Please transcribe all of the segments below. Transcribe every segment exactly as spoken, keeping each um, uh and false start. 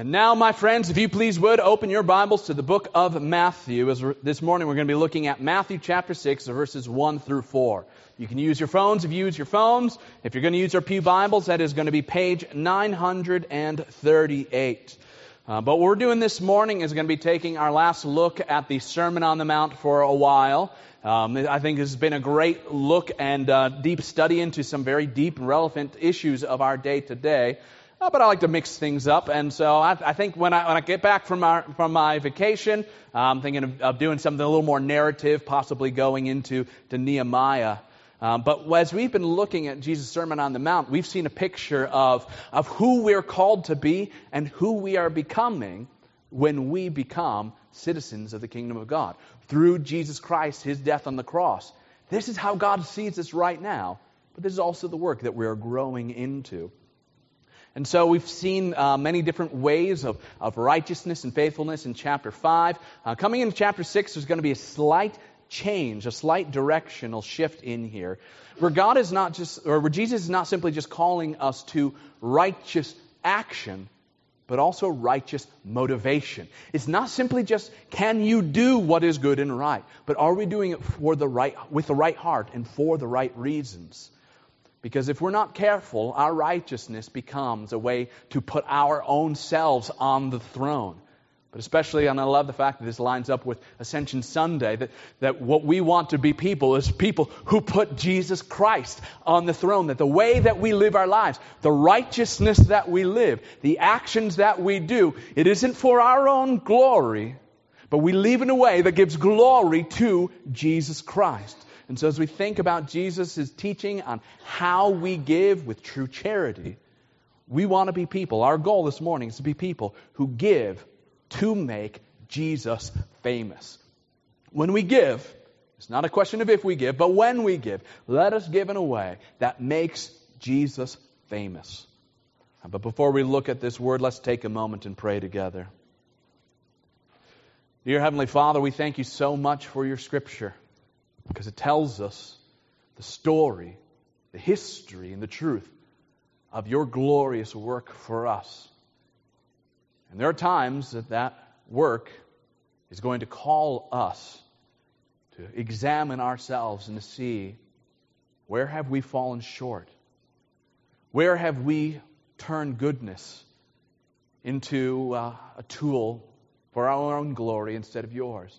And now, my friends, if you please would, open your Bibles to the book of Matthew. As this morning we're going to be looking at Matthew chapter six, verses one through four. You can use your phones if you use your phones. If you're going to use our Pew Bibles, that is going to be page nine hundred thirty-eight. Uh, but what we're doing this morning is going to be taking our last look at the Sermon on the Mount for a while. Um, I think this has been a great look and uh, deep study into some very deep and relevant issues of our day today. Uh, but I like to mix things up, and so I, I think when I when I get back from our from my vacation, uh, I'm thinking of, of doing something a little more narrative, possibly going into to Nehemiah. Um, but as we've been looking at Jesus' Sermon on the Mount, we've seen a picture of of who we're called to be and who we are becoming when we become citizens of the kingdom of God through Jesus Christ, His death on the cross. This is how God sees us right now, but this is also the work that we are growing into. And so we've seen uh, many different ways of, of righteousness and faithfulness in chapter five. Uh, coming into chapter six, there's going to be a slight change, a slight directional shift in here, where God is not just, or where Jesus is not simply just calling us to righteous action, but also righteous motivation. It's not simply just, can you do what is good and right, but are we doing it for the right, with the right heart and for the right reasons? Because if we're not careful, our righteousness becomes a way to put our own selves on the throne. But especially, and I love the fact that this lines up with Ascension Sunday, that, that what we want to be people is people who put Jesus Christ on the throne. That the way that we live our lives, the righteousness that we live, the actions that we do, it isn't for our own glory, but we live in a way that gives glory to Jesus Christ. And so as we think about Jesus' teaching on how we give with true charity, we want to be people. Our goal this morning is to be people who give to make Jesus famous. When we give, it's not a question of if we give, but when we give, let us give in a way that makes Jesus famous. But before we look at this word, let's take a moment and pray together. Dear Heavenly Father, we thank you so much for your Scripture, because it tells us the story, the history, and the truth of your glorious work for us. And there are times that that work is going to call us to examine ourselves and to see, where have we fallen short? Where have we turned goodness into uh, a tool for our own glory instead of yours?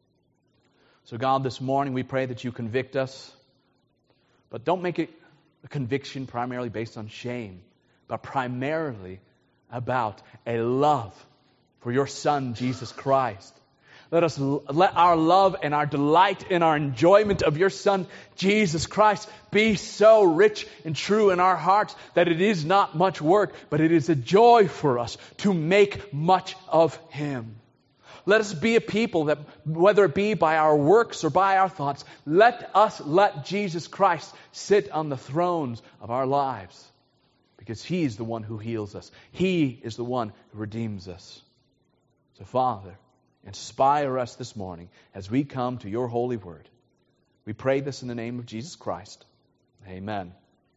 So God, this morning we pray that you convict us, but don't make it a conviction primarily based on shame, but primarily about a love for your Son, Jesus Christ. Let us let our love and our delight and our enjoyment of your Son, Jesus Christ, be so rich and true in our hearts that it is not much work, but it is a joy for us to make much of Him. Let us be a people that, whether it be by our works or by our thoughts, let us let Jesus Christ sit on the thrones of our lives. Because He is the one who heals us. He is the one who redeems us. So Father, inspire us this morning as we come to your holy word. We pray this in the name of Jesus Christ. Amen.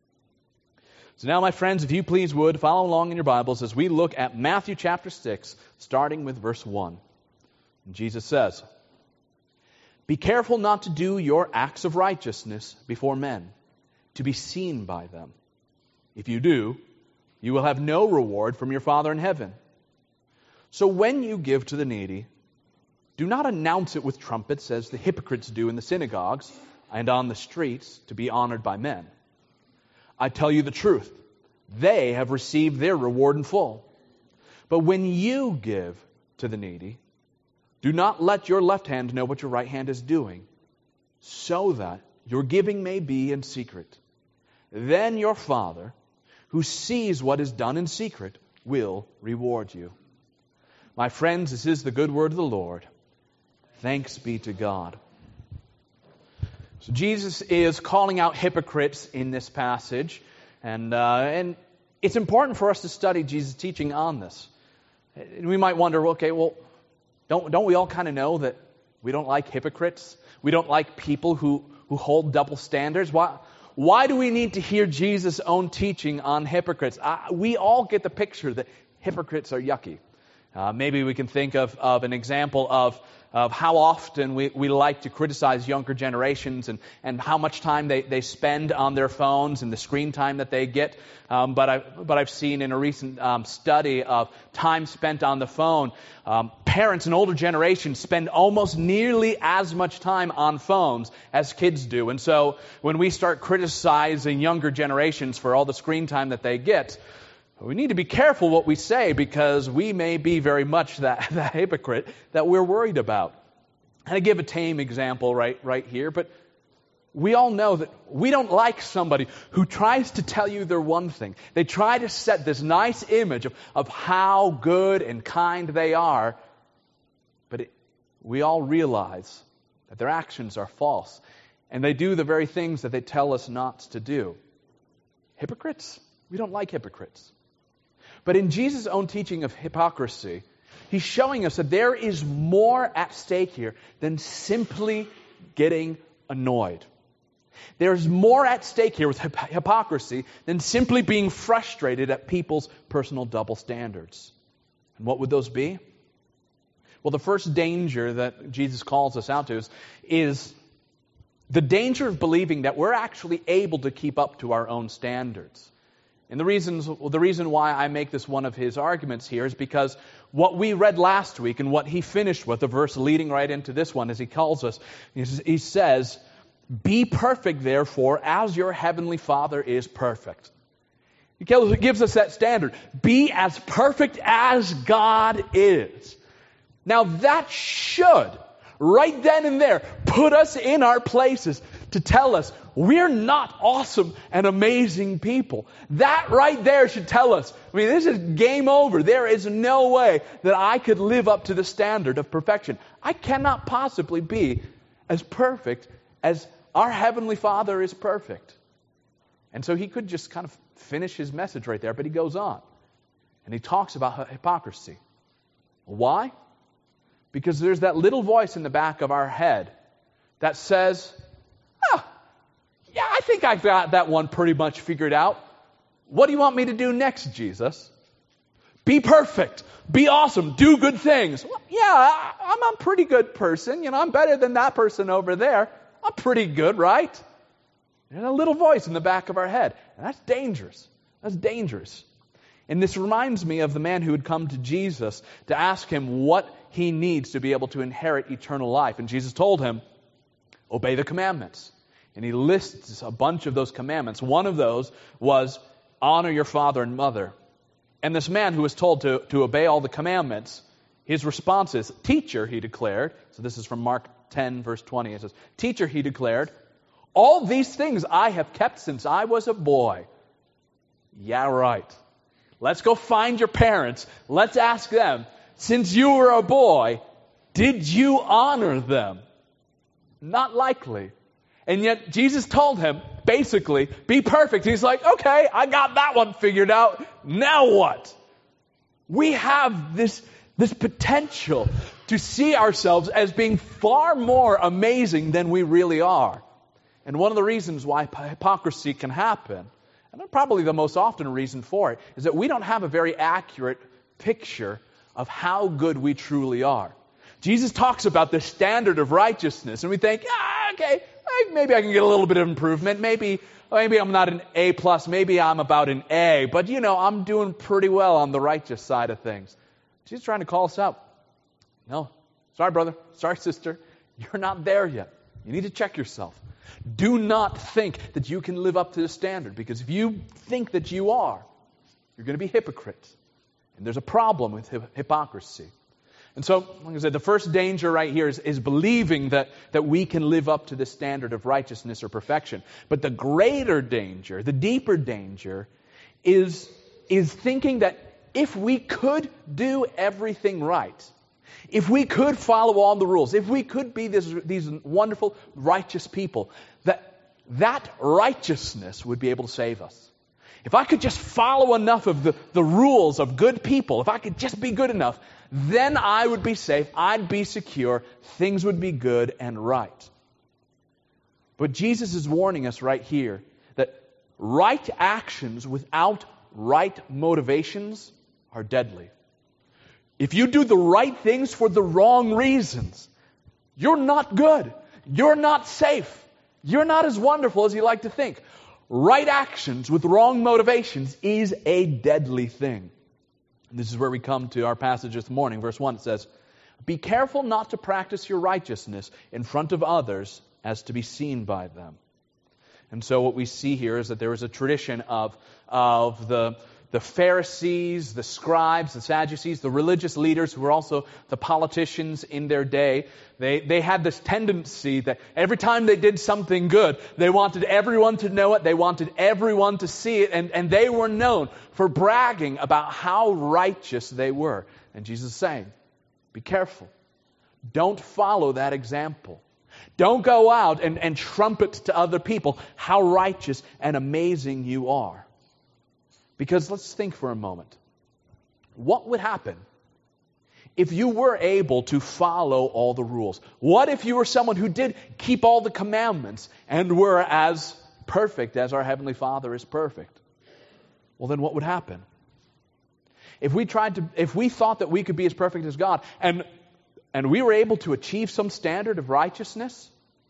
So now, my friends, if you please would, follow along in your Bibles as we look at Matthew chapter six, starting with verse one. And Jesus says, "Be careful not to do your acts of righteousness before men, to be seen by them. If you do, you will have no reward from your Father in heaven. So when you give to the needy, do not announce it with trumpets as the hypocrites do in the synagogues and on the streets to be honored by men. I tell you the truth, they have received their reward in full. But when you give to the needy, do not let your left hand know what your right hand is doing, so that your giving may be in secret. Then your Father, who sees what is done in secret, will reward you." My friends, this is the good word of the Lord. Thanks be to God. So Jesus is calling out hypocrites in this passage, and uh, and it's important for us to study Jesus' teaching on this. And we might wonder, okay, well, don't don't we all kind of know that we don't like hypocrites? We don't like people who, who hold double standards. Why? Why do we need to hear Jesus' own teaching on hypocrites? I, we all get the picture that hypocrites are yucky. Uh, maybe we can think of, of an example of, of how often we, we like to criticize younger generations and, and how much time they, they spend on their phones and the screen time that they get. Um, but, I, but I've seen in a recent um, study of time spent on the phone, um, parents and older generations spend almost nearly as much time on phones as kids do. And so when we start criticizing younger generations for all the screen time that they get, we need to be careful what we say, because we may be very much that, that hypocrite that we're worried about. And I give a tame example right, right here, but we all know that we don't like somebody who tries to tell you they're one thing. They try to set this nice image of, of how good and kind they are, but it, we all realize that their actions are false, and they do the very things that they tell us not to do. Hypocrites? We don't like hypocrites. But in Jesus' own teaching of hypocrisy, he's showing us that there is more at stake here than simply getting annoyed. There's more at stake here with hip- hypocrisy than simply being frustrated at people's personal double standards. And what would those be? Well, the first danger that Jesus calls us out to is, is the danger of believing that we're actually able to keep up to our own standards. And the reasons, well, the reason why I make this one of his arguments here is because what we read last week and what he finished with, the verse leading right into this one, as he calls us, he says, "Be perfect, therefore, as your heavenly Father is perfect." He gives us that standard. Be as perfect as God is. Now that should, right then and there, put us in our places to tell us we're not awesome and amazing people. That right there should tell us, I mean, this is game over. There is no way that I could live up to the standard of perfection. I cannot possibly be as perfect as our Heavenly Father is perfect. And so he could just kind of finish his message right there, but he goes on. And he talks about hypocrisy. Why? Because there's that little voice in the back of our head that says, oh, yeah, I think I've got that one pretty much figured out. What do you want me to do next, Jesus? Be perfect. Be awesome. Do good things. Well, yeah, I'm a pretty good person. You know, I'm better than that person over there. I'm pretty good, right? There's a little voice in the back of our head. And that's dangerous. That's dangerous. And this reminds me of the man who had come to Jesus to ask him what he needs to be able to inherit eternal life. And Jesus told him, obey the commandments. And he lists a bunch of those commandments. One of those was honor your father and mother. And this man who was told to, to obey all the commandments, his response is, teacher, he declared. So this is from Mark ten, verse twenty. It says, teacher, he declared, all these things I have kept since I was a boy. Yeah, right. Let's go find your parents. Let's ask them, since you were a boy, did you honor them? Not likely. And yet Jesus told him, basically, be perfect. He's like, okay, I got that one figured out. Now what? We have this, this potential to see ourselves as being far more amazing than we really are. And one of the reasons why hypocrisy can happen, and probably the most often reason for it, is that we don't have a very accurate picture of how good we truly are. Jesus talks about the standard of righteousness, and we think, ah, okay, maybe I can get a little bit of improvement. Maybe, maybe I'm not an A plus. Maybe I'm about an A. But you know, I'm doing pretty well on the righteous side of things. Jesus is trying to call us out. No, sorry, brother. Sorry, sister. You're not there yet. You need to check yourself. Do not think that you can live up to the standard, because if you think that you are, you're going to be hypocrite. And there's a problem with hypocrisy. And so, like I said, the first danger right here is, is believing that, that we can live up to the standard of righteousness or perfection. But the greater danger, the deeper danger, is, is thinking that if we could do everything right, if we could follow all the rules, if we could be this, these wonderful, righteous people, that that righteousness would be able to save us. If I could just follow enough of the, the rules of good people, if I could just be good enough, then I would be safe, I'd be secure, things would be good and right. But Jesus is warning us right here that right actions without right motivations are deadly. if you do the right things for the wrong reasons, you're not good. You're not safe. You're not as wonderful as you like to think. Right actions with wrong motivations is a deadly thing. And this is where we come to our passage this morning. Verse one, it says, "Be careful not to practice your righteousness in front of others as to be seen by them." And so what we see here is that there was a tradition of, of the, the Pharisees, the scribes, the Sadducees, the religious leaders who were also the politicians in their day. They, they had this tendency that every time they did something good, they wanted everyone to know it, they wanted everyone to see it, and, and they were known for bragging about how righteous they were. And Jesus is saying, be careful. Don't follow that example. Don't go out and, and trumpet to other people how righteous and amazing you are. Because let's think for a moment. What would happen if you were able to follow all the rules? What if you were someone who did keep all the commandments and were as perfect as our Heavenly Father is perfect? Well, then what would happen? If we tried to, if we thought that we could be as perfect as God, and and we were able to achieve some standard of righteousness,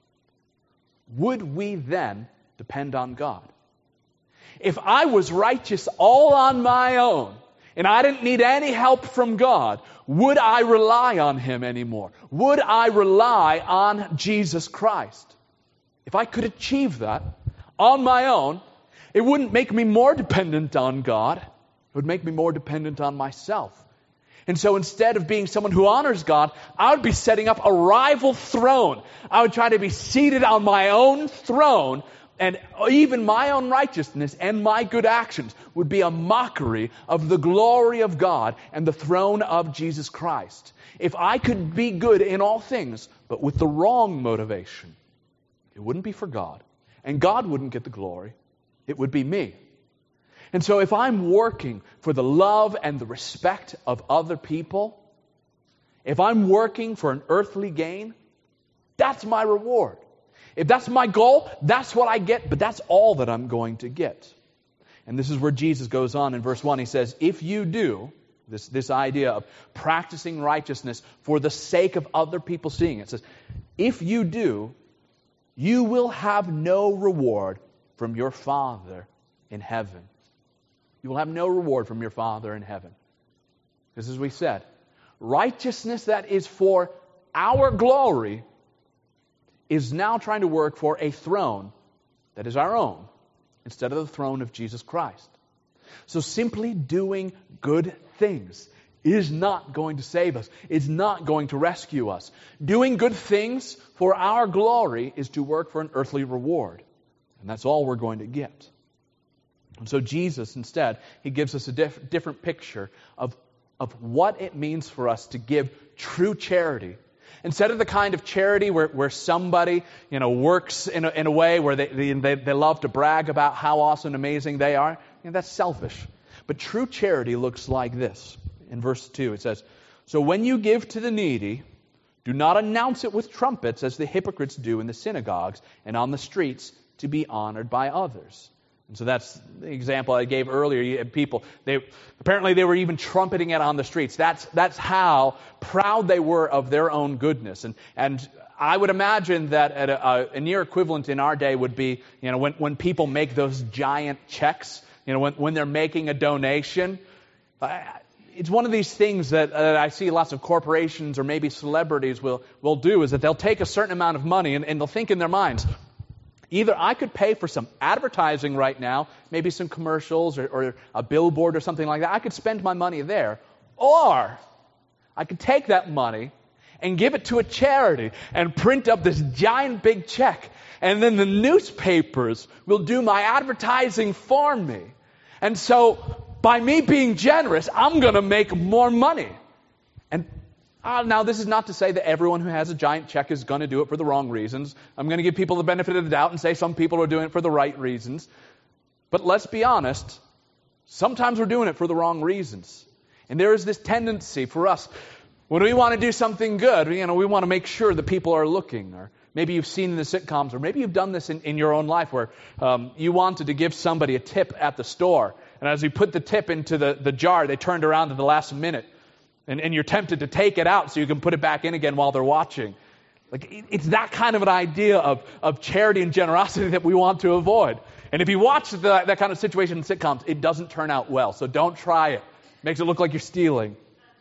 would we then depend on God? If I was righteous all on my own, and I didn't need any help from God, would I rely on Him anymore? Would I rely on Jesus Christ? If I could achieve that on my own, it wouldn't make me more dependent on God. It would make me more dependent on myself. And so instead of being someone who honors God, I would be setting up a rival throne. I would try to be seated on my own throne, and even my own righteousness and my good actions would be a mockery of the glory of God and the throne of Jesus Christ. If I could be good in all things, but with the wrong motivation, it wouldn't be for God, and God wouldn't get the glory. It would be me. And so if I'm working for the love and the respect of other people, if I'm working for an earthly gain, that's my reward. If that's my goal, that's what I get, but that's all that I'm going to get. And this is where Jesus goes on in verse one. He says, if you do, this, this idea of practicing righteousness for the sake of other people seeing it, it says, if you do, you will have no reward from your Father in heaven. You will have no reward from your Father in heaven. Because as we said, righteousness that is for our glory is now trying to work for a throne that is our own instead of the throne of Jesus Christ. So simply doing good things is not going to save us. It's not going to rescue us. Doing good things for our glory is to work for an earthly reward. And that's all we're going to get. And so Jesus, instead, He gives us a diff- different picture of, of what it means for us to give true charity. Instead of the kind of charity where, where somebody, you know, works in a, in a way where they, they, they love to brag about how awesome and amazing they are, you know, that's selfish. But true charity looks like this. In verse two, it says, so when you give to the needy, do not announce it with trumpets as the hypocrites do in the synagogues and on the streets to be honored by others. And so that's the example I gave earlier. You had people, they apparently they were even trumpeting it on the streets. That's that's how proud they were of their own goodness. And and I would imagine that at a, a near equivalent in our day would be, you know, when, when people make those giant checks, you know, when, when they're making a donation. It's one of these things that uh, I see lots of corporations or maybe celebrities will, will do, is that they'll take a certain amount of money and, and they'll think in their minds, either I could pay for some advertising right now, maybe some commercials or, or a billboard or something like that. I could spend my money there. Or I could take that money and give it to a charity and print up this giant big check. And then the newspapers will do my advertising for me. And so by me being generous, I'm going to make more money. And Uh, now, this is not to say that everyone who has a giant check is going to do it for the wrong reasons. I'm going to give people the benefit of the doubt and say some people are doing it for the right reasons. But let's be honest, sometimes we're doing it for the wrong reasons. And there is this tendency for us, when we want to do something good, you know, we want to make sure that people are looking. Or maybe you've seen in the sitcoms, or maybe you've done this in, in your own life, where um, you wanted to give somebody a tip at the store. And as you put the tip into the, the jar, they turned around at the last minute. And, and you're tempted to take it out so you can put it back in again while they're watching. Like it, it's that kind of an idea of, of charity and generosity that we want to avoid. And if you watch the, that kind of situation in sitcoms, it doesn't turn out well. So don't try it. Makes it look like you're stealing.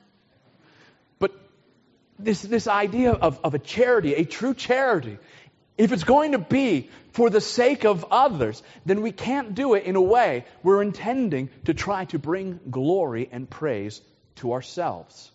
But this, this idea of, of a charity, a true charity, if it's going to be for the sake of others, then we can't do it in a way we're intending to try to bring glory and praise to ourselves.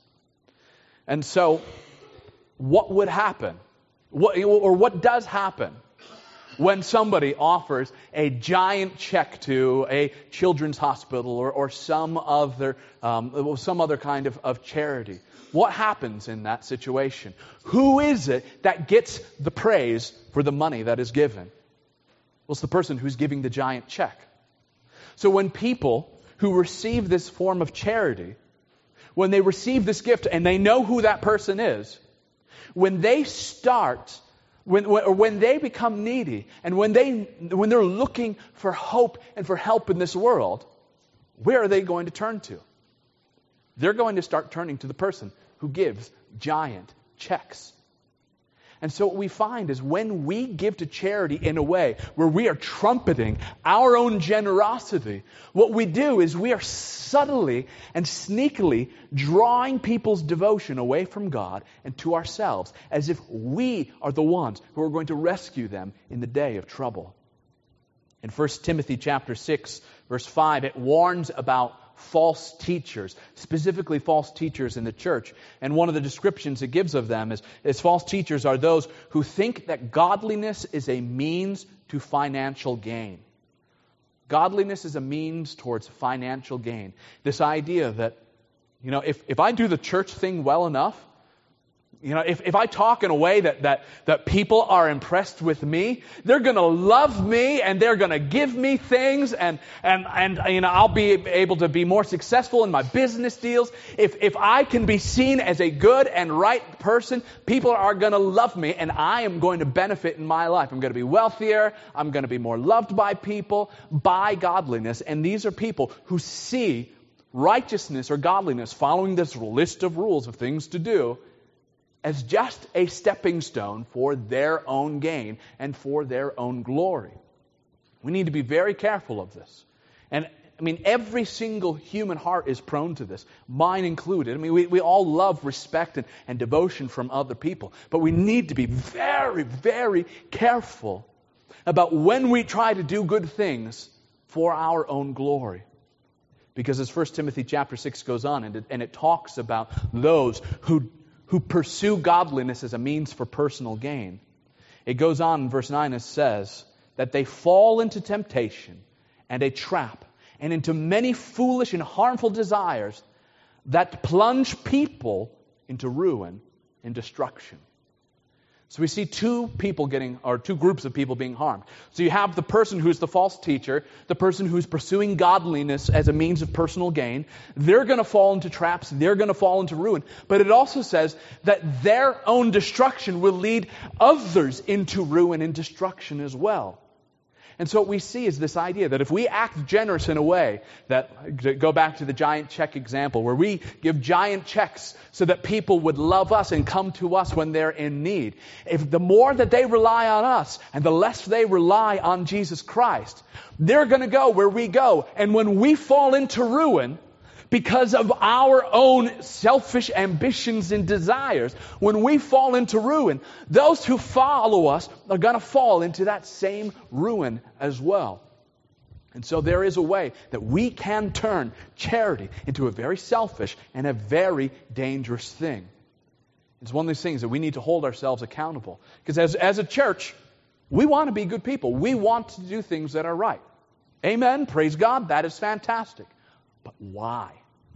And so, what would happen? What, or what does happen when somebody offers a giant check to a children's hospital or, or some other um, some other kind of, of charity? What happens in that situation? Who is it that gets the praise for the money that is given? Well, it's the person who's giving the giant check. So when people who receive this form of charity, when they receive this gift and they know who that person is, when they start, when, or when they become needy, and when they when they're looking for hope and for help in this world, where are they going to turn to? They're going to start turning to the person who gives giant checks. And so what we find is when we give to charity in a way where we are trumpeting our own generosity, what we do is we are subtly and sneakily drawing people's devotion away from God and to ourselves, as if we are the ones who are going to rescue them in the day of trouble. In First Timothy chapter six, verse five, it warns about false teachers, specifically false teachers in the church. And one of the descriptions it gives of them is, is false teachers are those who think that godliness is a means to financial gain. Godliness is a means towards financial gain. This idea that, you know, if, if I do the church thing well enough, you know, if, if I talk in a way that, that, that people are impressed with me, they're going to love me and they're going to give me things and, and, and, you know, I'll be able to be more successful in my business deals. If, if I can be seen as a good and right person, people are going to love me and I am going to benefit in my life. I'm going to be wealthier. I'm going to be more loved by people by godliness. And these are people who see righteousness or godliness, following this list of rules of things to do, as just a stepping stone for their own gain and for their own glory. We need to be very careful of this. And I mean, every single human heart is prone to this, mine included. I mean, we, we all love respect and, and devotion from other people, but we need to be very, very careful about when we try to do good things for our own glory. Because as First Timothy chapter six goes on, and it, and it talks about those who who pursue godliness as a means for personal gain. It goes on in verse nine, it says that they fall into temptation and a trap and into many foolish and harmful desires that plunge people into ruin and destruction. So we see two people getting, or two groups of people being harmed. So you have the person who's the false teacher, the person who's pursuing godliness as a means of personal gain. They're going to fall into traps. They're going to fall into ruin. But it also says that their own destruction will lead others into ruin and destruction as well. And so what we see is this idea that if we act generous in a way that, go back to the giant check example, where we give giant checks so that people would love us and come to us when they're in need. If the more that they rely on us and the less they rely on Jesus Christ, they're going to go where we go. And when we fall into ruin, because of our own selfish ambitions and desires, when we fall into ruin, those who follow us are going to fall into that same ruin as well. And so there is a way that we can turn charity into a very selfish and a very dangerous thing. It's one of these things that we need to hold ourselves accountable. Because as, as a church, we want to be good people. We want to do things that are right. Amen. Praise God. That is fantastic. But why?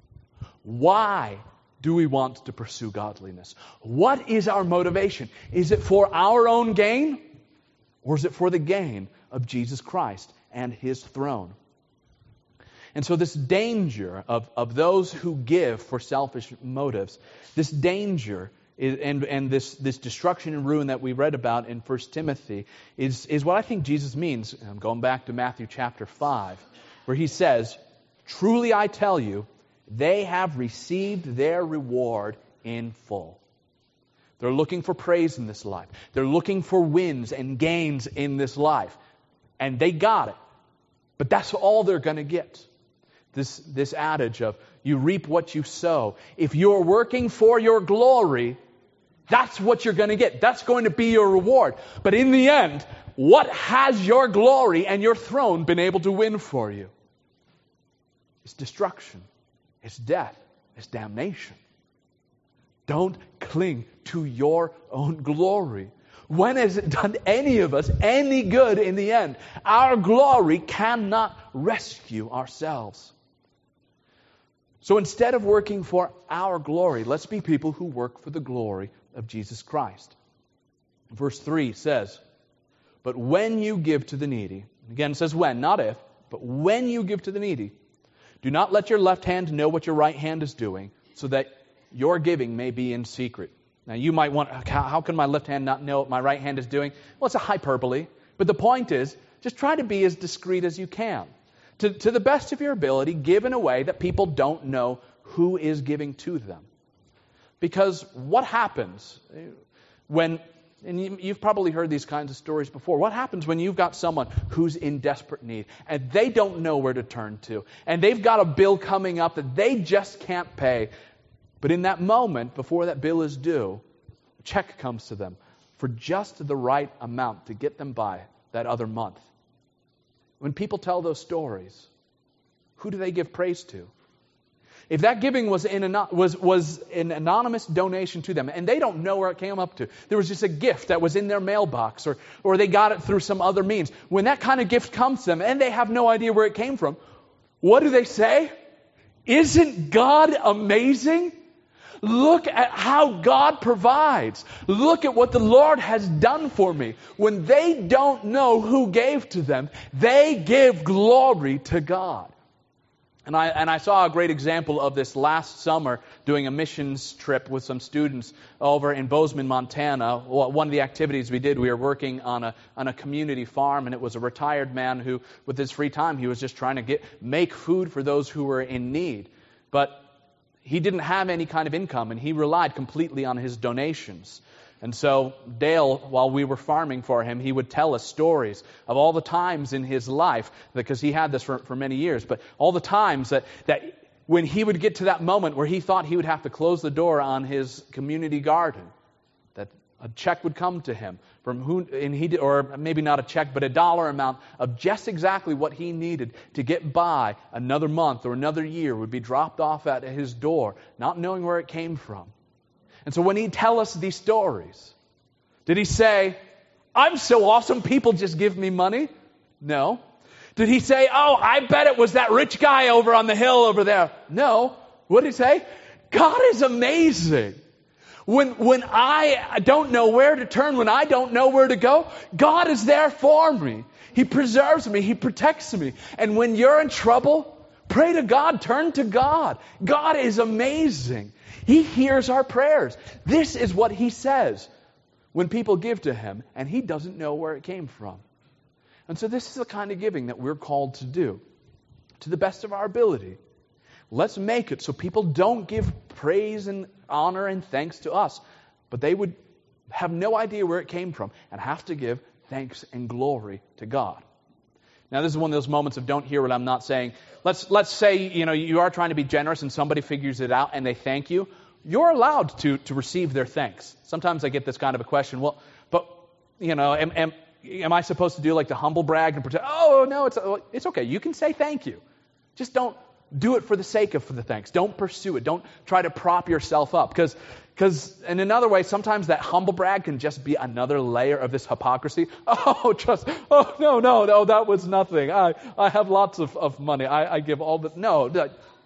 Why do we want to pursue godliness? What is our motivation? Is it for our own gain? Or is it for the gain of Jesus Christ and His throne? And so this danger of, of those who give for selfish motives, this danger is, and, and this, this destruction and ruin that we read about in First Timothy is, is what I think Jesus means. I'm going back to Matthew chapter five, where He says, "Truly I tell you, they have received their reward in full. They're looking for praise in this life. They're looking for wins and gains in this life. And they got it. But that's all they're going to get. This, this adage of you reap what you sow. If you're working for your glory, that's what you're going to get. That's going to be your reward. But in the end, what has your glory and your throne been able to win for you? It's destruction. It's death. It's damnation. Don't cling to your own glory. When has it done any of us any good in the end? Our glory cannot rescue ourselves. So instead of working for our glory, let's be people who work for the glory of Jesus Christ. Verse three says, but when you give to the needy, again it says when, not if, but when you give to the needy, do not let your left hand know what your right hand is doing, so that your giving may be in secret. Now you might want, how, how can my left hand not know what my right hand is doing? Well, it's a hyperbole. But the point is, just try to be as discreet as you can. To, to the best of your ability, give in a way that people don't know who is giving to them. Because what happens when, and you, you've probably heard these kinds of stories before, what happens when you've got someone who's in desperate need and they don't know where to turn to, and they've got a bill coming up that they just can't pay, but in that moment, before that bill is due, a check comes to them for just the right amount to get them by that other month. When people tell those stories, who do they give praise to? If that giving was, in, was, was an anonymous donation to them, and they don't know where it came up to, there was just a gift that was in their mailbox, or, or they got it through some other means. When that kind of gift comes to them, and they have no idea where it came from, what do they say? Isn't God amazing? Look at how God provides. Look at what the Lord has done for me. When they don't know who gave to them, they give glory to God. And I, and I saw a great example of this last summer doing a missions trip with some students over in Bozeman, Montana. One of the activities we did, we were working on a, on a community farm, and it was a retired man who, with his free time, he was just trying to get make food for those who were in need. But he didn't have any kind of income, and he relied completely on his donations. And so Dale, while we were farming for him, he would tell us stories of all the times in his life, because he had this for, for many years, but all the times that, that when he would get to that moment where he thought he would have to close the door on his community garden, that a check would come to him from who, and he did, or maybe not a check, but a dollar amount of just exactly what he needed to get by another month or another year would be dropped off at his door, not knowing where it came from. And so when he'd tell us these stories, did he say, I'm so awesome, people just give me money? No. Did he say, oh, I bet it was that rich guy over on the hill over there? No. What did he say? God is amazing. When, when I don't know where to turn, when I don't know where to go, God is there for me. He preserves me. He protects me. And when you're in trouble, pray to God. Turn to God. God is amazing. He hears our prayers. This is what He says when people give to Him, and He doesn't know where it came from. And so this is the kind of giving that we're called to do, to the best of our ability. Let's make it so people don't give praise and honor and thanks to us, but they would have no idea where it came from and have to give thanks and glory to God. Now, this is one of those moments of don't hear what I'm not saying. Let's let's say, you know, you are trying to be generous and somebody figures it out and they thank you. You're allowed to, to receive their thanks. Sometimes I get this kind of a question. Well, but, you know, am, am, am I supposed to do like the humble brag and pretend, oh, no, it's it's okay. You can say thank you. Just don't do it for the sake of for the thanks. Don't pursue it. Don't try to prop yourself up. Because, because in another way, sometimes that humble brag can just be another layer of this hypocrisy. Oh, trust. Oh, no, no, no, that was nothing. I, I have lots of, of money. I, I give all the... No. That,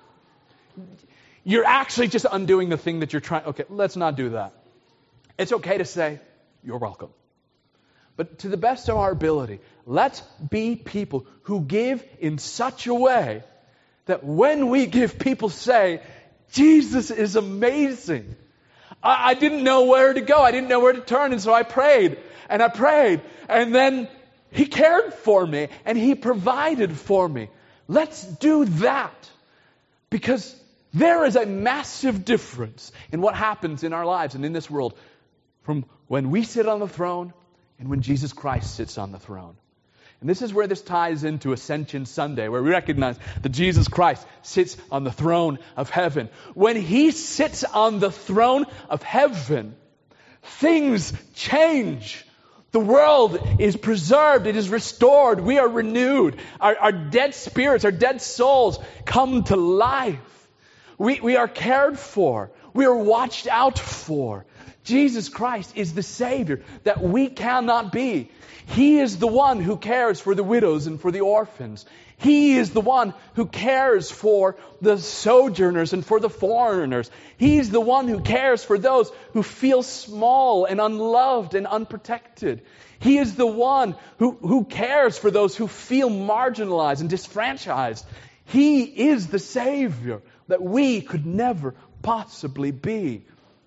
you're actually just undoing the thing that you're trying... Okay, let's not do that. It's okay to say, you're welcome. But to the best of our ability, let's be people who give in such a way that when we give, people say, Jesus is amazing. I, I didn't know where to go. I didn't know where to turn. And so I prayed and I prayed. And then He cared for me and He provided for me. Let's do that. Because There is a massive difference in what happens in our lives and in this world from when we sit on the throne and when Jesus Christ sits on the throne. And this is where this ties into Ascension Sunday, where we recognize that Jesus Christ sits on the throne of heaven. When He sits on the throne of heaven, things change. The world is preserved. It is restored. We are renewed. Our, our dead spirits, our dead souls come to life. We, we are cared for. We are watched out for. Jesus Christ is the Savior that we cannot be. He is the one who cares for the widows and for the orphans. He is the one who cares for the sojourners and for the foreigners. He's the one who cares for those who feel small and unloved and unprotected. He is the one who, who cares for those who feel marginalized and disfranchised. He is the Savior that we could never possibly be.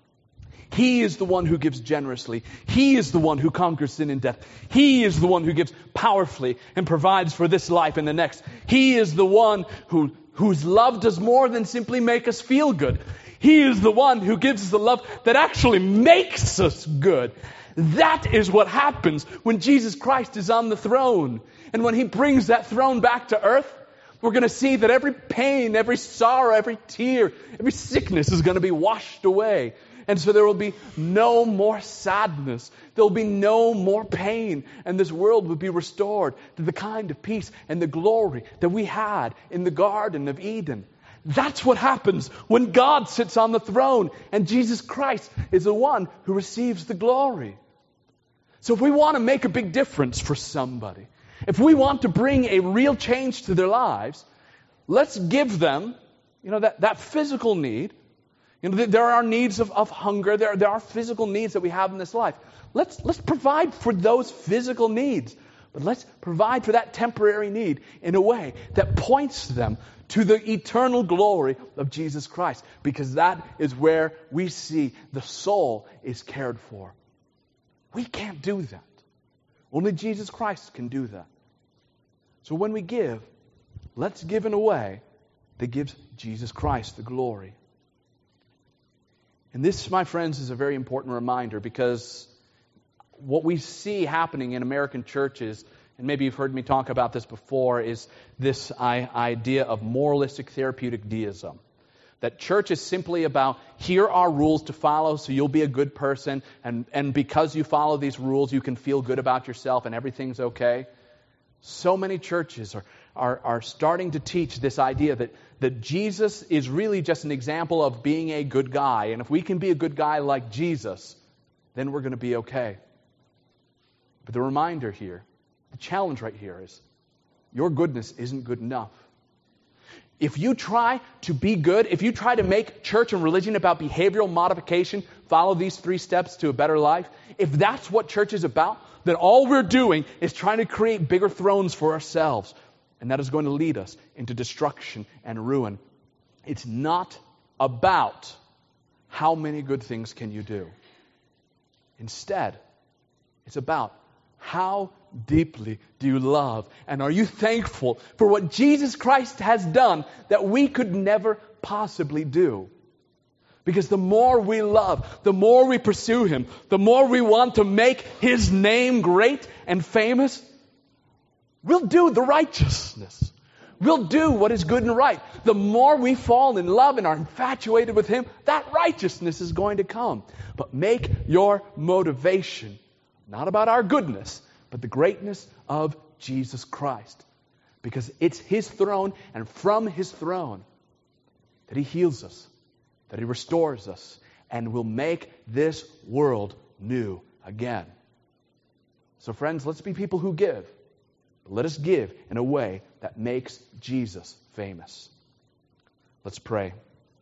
He is the one who gives generously. He is the one who conquers sin and death. He is the one who gives powerfully and provides for this life and the next. He is the one who, whose love does more than simply make us feel good. He is the one who gives us the love that actually makes us good. That is what happens when Jesus Christ is on the throne. And when He brings that throne back to earth, we're going to see that every pain, every sorrow, every tear, every sickness is going to be washed away. And so there will be no more sadness. There will be no more pain. And this world will be restored to the kind of peace and the glory that we had in the Garden of Eden. That's what happens when God sits on the throne and Jesus Christ is the one who receives the glory. So if we want to make a big difference for somebody, if we want to bring a real change to their lives, let's give them, you know, that, that physical need. You know, there are needs of, of hunger. There, there are physical needs that we have in this life. Let's, let's provide for those physical needs. But let's provide for that temporary need in a way that points them to the eternal glory of Jesus Christ. Because that is where we see the soul is cared for. We can't do that. Only Jesus Christ can do that. So when we give, let's give in a way that gives Jesus Christ the glory. And this, my friends, is a very important reminder because what we see happening in American churches, and maybe you've heard me talk about this before, is this idea of moralistic therapeutic deism. That church is simply about, here are rules to follow so you'll be a good person, and, and because you follow these rules, you can feel good about yourself and everything's okay. So many churches are, are, are starting to teach this idea that, that Jesus is really just an example of being a good guy. And if we can be a good guy like Jesus, then we're going to be okay. But the reminder here, the challenge right here is, your goodness isn't good enough. If you try to be good, if you try to make church and religion about behavioral modification, follow these three steps to a better life, if that's what church is about, then all we're doing is trying to create bigger thrones for ourselves. And that is going to lead us into destruction and ruin. It's not about how many good things can you do. Instead, it's about how deeply do you love, and are you thankful for what Jesus Christ has done that we could never possibly do? Because the more we love, the more we pursue Him, the more we want to make His name great and famous, we'll do the righteousness. We'll do what is good and right. The more we fall in love and are infatuated with Him, that righteousness is going to come. But make your motivation not about our goodness, but the greatness of Jesus Christ. Because it's His throne, and from His throne that He heals us, that He restores us, and will make this world new again. So friends, let's be people who give. But let us give in a way that makes Jesus famous. Let's pray.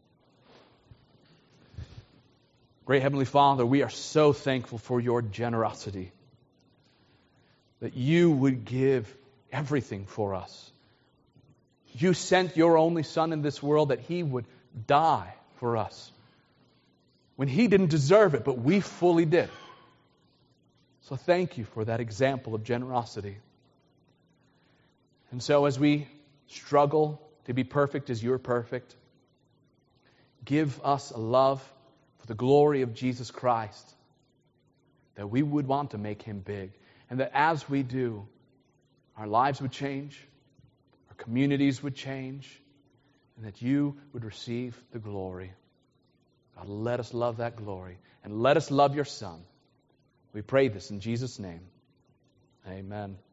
Great Heavenly Father, we are so thankful for your generosity. That you would give everything for us. You sent your only Son in this world that He would die for us. When He didn't deserve it, but we fully did. So thank you for that example of generosity. And so as we struggle to be perfect as you're perfect, give us a love for the glory of Jesus Christ, that we would want to make him big, and that as we do, our lives would change, our communities would change, and that you would receive the glory. God, let us love that glory, and let us love your Son. We pray this in Jesus' name. Amen.